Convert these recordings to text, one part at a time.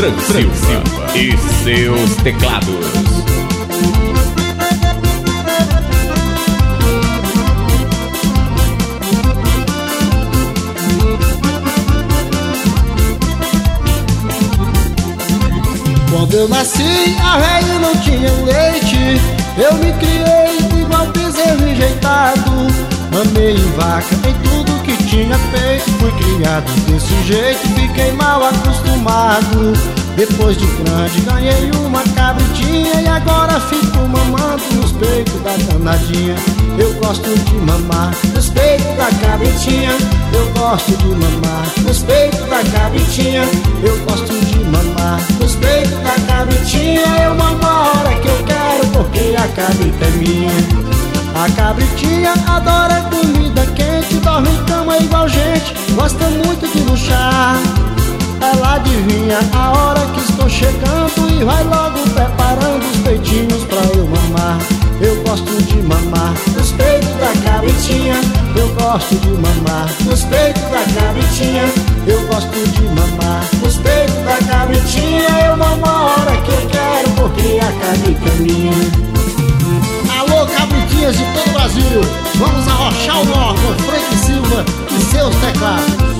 Frank Silva e seus teclados. Quando eu nasci, a velha não tinha leite. Eu me criei igual bezerro enjeitado. Mamei em vaca, em tudo que tinha peito. Fui criado desse jeito, fiquei mal acostumado. Depois de grande ganhei uma cabritinha e agora fico mamando nos peitos da danadinha. Eu gosto de mamar nos peitos da cabritinha. Eu gosto de mamar nos peitos da cabritinha. Eu gosto de mamar nos peitos da cabritinha. Eu mamo a hora que eu quero porque a cabrita é minha. A cabritinha adora comida quente, dorme em cama igual gente, gosta muito de luxar. Ela adivinha a hora que estou chegando e vai logo preparando os peitinhos pra eu mamar. Eu gosto de mamar nos peitos da cabritinha. Eu gosto de mamar nos peitos da cabritinha. Eu gosto de mamar nos peitos da cabritinha. Eu mamo a hora que eu quero porque a cabrita é minha. Alô, cabritinhas de todo o Brasil, vamos arrochar o nó com Frank Silva e seus teclados.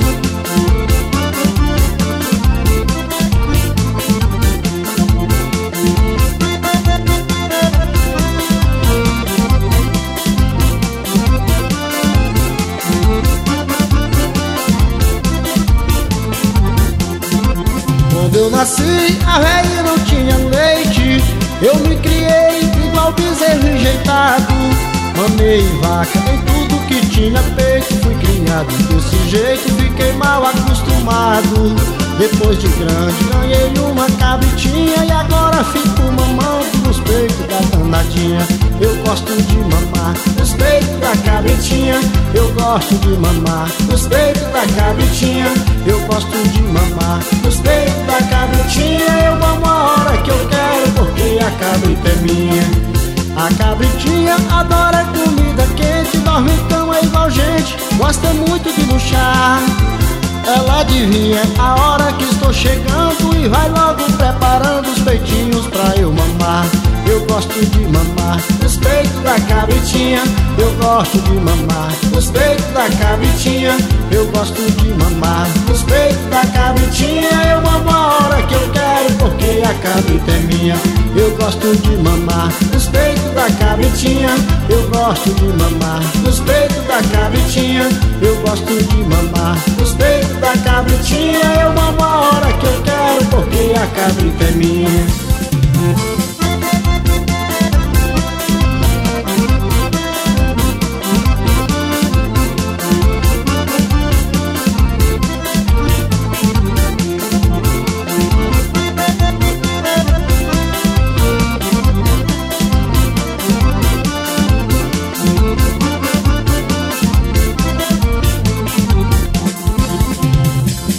Quando eu nasci, a velha não tinha leite. Eu me criei igual bezerro enjeitado. Mamei em vaca, em tudo que tinha peito. Fui criado desse jeito, fiquei mal acostumado. Depois de grande ganhei uma cabritinha e agora fico mamando nos peitos da danadinha. Eu gosto de mamar nos peitos da cabritinha. Eu gosto de mamar nos peitos da cabritinha. Eu gosto de mamar nos peitos da cabritinha. Eu mamo a hora que eu quero porque a cabrita é minha. A cabritinha adora comida quente, dorme em cama igual gente, gosta muito de luxar. Ela adivinha a hora que estou chegando e vai logo preparando os peitinhos pra eu mamar. Eu gosto de mamar nos peitos da cabritinha. Eu gosto de mamar nos peitos da cabritinha. Eu gosto de mamar nos peitos da cabritinha. Eu mamo a hora que eu quero porque a cabrita é minha. Eu gosto de mamar nos peitos da cabritinha. Eu gosto de mamar nos peitos da cabritinha. Eu gosto de mamar nos peitos da cabritinha. Eu mamo a hora que eu